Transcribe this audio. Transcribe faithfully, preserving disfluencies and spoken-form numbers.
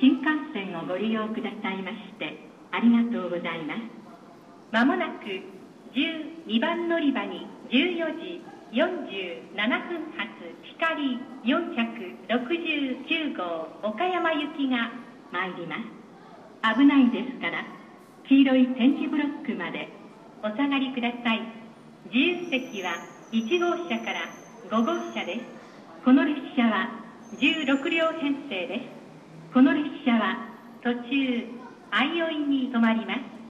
新幹線をご利用くださいましてありがとうございます。まもなくじゅうにばん乗り場にじゅうよじよんじゅうななふん発光よんひゃくろくじゅうきゅうごう岡山行きが参ります。危ないですから黄色い点字ブロックまでお下がりください。自由席はいちごうしゃからごごうしゃです。この列車はじゅうろくりょうへんせいです。この列車は途中相生に停まります。